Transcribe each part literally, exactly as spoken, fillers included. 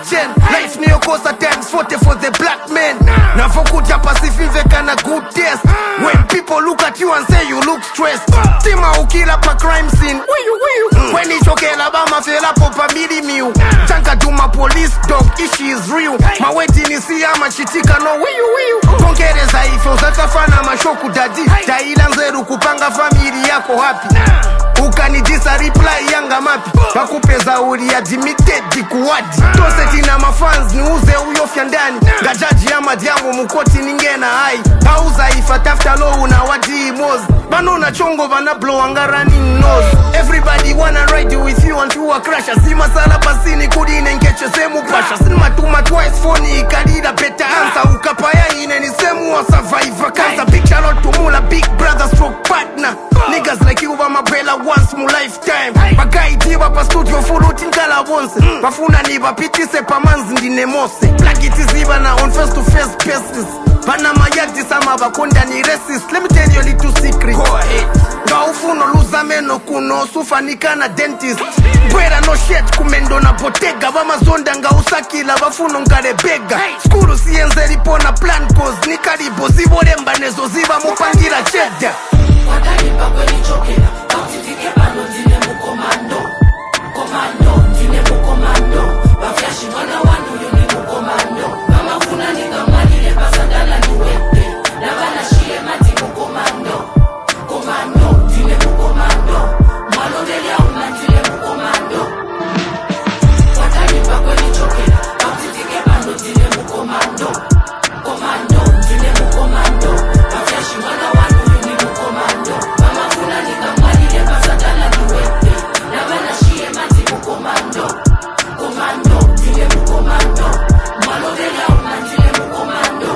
chain. Life niyo kosa times forty for the black man. Na fokuja pasifive kana good taste. When people look at you and say you look stressed. Tima ukila pa crime scene. When it's okay la bama fela popa midi miu. Tanka duma police dog ishi is real. Ma weti ni siya machitika no wiyu wiyu. Kongereza ifo zatafana mashoku dadi. Daila nzeru kupanga famili yako happy. Ukanijisa reply yanga mapi. Bakupeza uri ya limited dikuwadi. Tose tina mafans ni uze uyo fyandani. Gajaji ya madiamu mukoti ningena hai. Hauza ifa tafta lo una wadi imozi. Banona chongo bana blow angarani nose. Everybody wanna ride with you until a crash. Sima sala pasini kudine nkeche semu pasha. Sinima tuma twice phone ikalida peta answer. Ukapaya ine ni semu wa survivor cancer. Big shout out to Mula, big brother stroke partner. Niggas like you over my bella once mu lifetime. Bagai diva pa studio full tinkala once. Bafuna niba pitise pa manzi ndine mose. Black it is even na on face to face basis. Bana mayati sama bakonda ni racist. Let me tell you a little secret. Go ahead. Ga ufuno luza meno kuno sufanika na dentist. Bwera no shit kumendo na botega. Bama zonda nga usakila bafuno nkare bega. Skuru sienze ripo na plan cause nikaribo ziboremba nezo ziba mupangira cheda. Wakalipa kweli chokela. Bautitike pano zine mu komando. Komando, zine mu komando. Bafyashi wana wanu yuni mu komando. Kama kuna nika malile pasadala ni wepe. Nabana shie mati mu komando. Komando, zine mu komando. Mwalodeli ya una zine mu komando. Wakalipa kweli chokela. Bautitike pano zine mu komando. Komando, zine mu komando. Bafyashi wana wanu yuni mu komando. Kama kuna nika malile pasadala ni wepe. Nabana shie mati mu komando. Komando, zine mu komando. Mwalodeli ya una zine mu komando.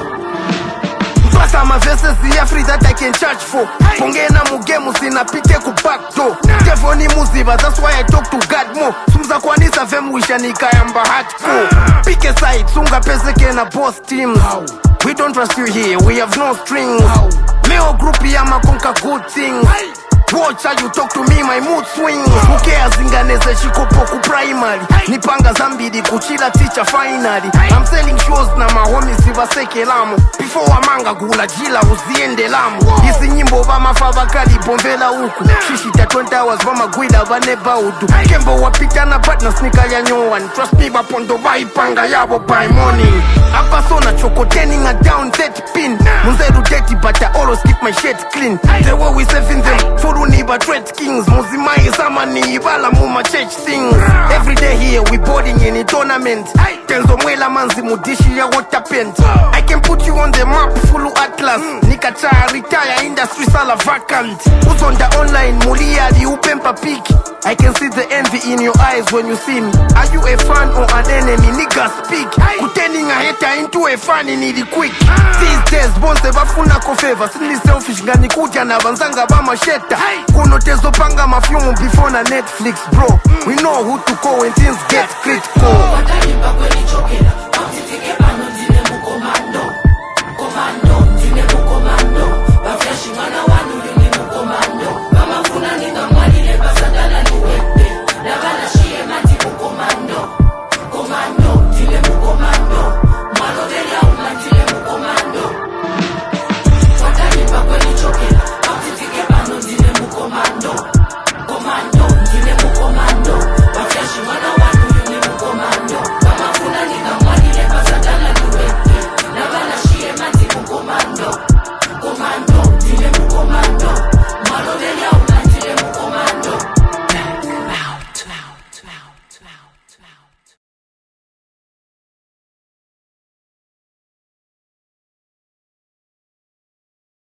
Pasa my verses the free that I can charge for. Pongena mugemu sinapite ku back door. Devoni muziba, that's why I talk to God more. Sumza kwanisa vemu wisha nikayamba hardcore. Pick a side, sunga peseke na boss teams. We don't trust you here, we have no strings. Meo group ya makonka good things. Watch how you talk to me, my mood swings. Who cares inganeze shikopo ku primary. Nipanga zambidi kuchila teacher finally. I'm selling shows na mahomi sivaseke lamu. Before wamanga gula jila uziende lamu. Hizi nyimbo vama favakali bombela huku. Shishita twenty hours vama gwila vaneba udu. Kembo wapita na partners nika ya nyowan. Trust me bapondo vaipanga yabo by morning. Apa sona choko turning a down that pin. Munzeru dirty but I always keep my shit clean. The way we saving them for Niba Dread Kings, Muzimai Zamani, Ibala Muma church things. Every day here we boarding in a tournament. Tenzo Mwela Manzi Mudishi ya water paint. I can put you on the map, full atlas. Nikacha retire industry sala vacant. Who's on the online, Mulia di upempa peak. I can see the envy in your eyes when you see me. Are you a fan or an enemy? Nigga speak. Kuturning a hater into a fan in it quick. These days, bonse bafuna kofeva. Sini selfish ngani kuja na banzanga bama sheta. Kuno tezo panga mafyumu before na Netflix bro. We know who to call when things get critical.